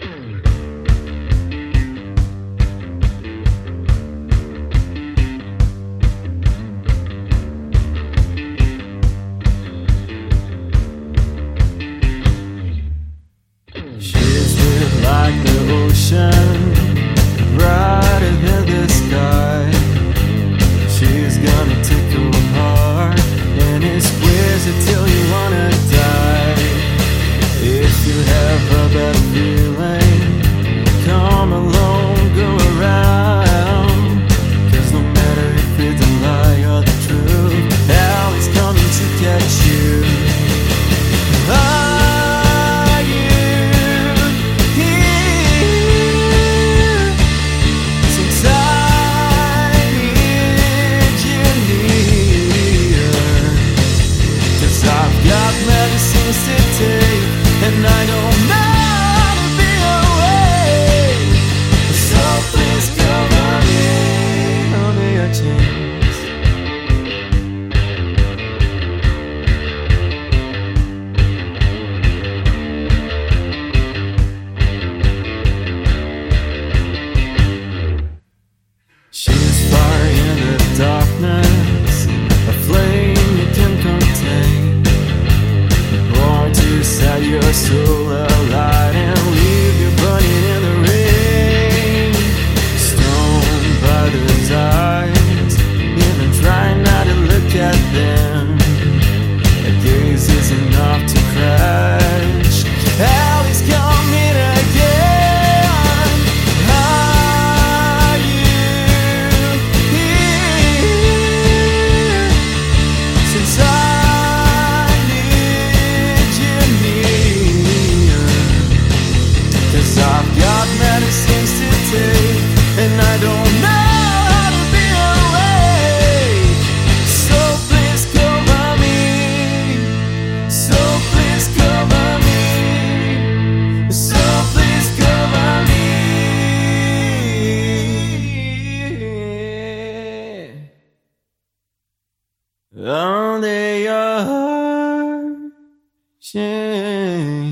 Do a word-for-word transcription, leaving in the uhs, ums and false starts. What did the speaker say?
She's lit like the ocean, brighter than the sky. She's gonna take you apart and it squares it till you wanna die. If you have a bad feeling, come along, go around. Cause no matter if it's a lie or the truth, hell is coming to catch you. Are you here? Since I need you near. Cause I've got medicines to take and I don't know how to be away. So please cover me, give me a chance. She's fire in the darkness, a flame you can contain. Born to set your soul alight and leave you burning in the rain. Stoned by those eyes, even trying not to look at them. A gaze is enough to crash. Hell is coming again. Are you here? Since I need you near. Cause I've got medicines to take and I don't know how to be awake. So please cover me, so please cover me, so please cover me. Under your heart, shame.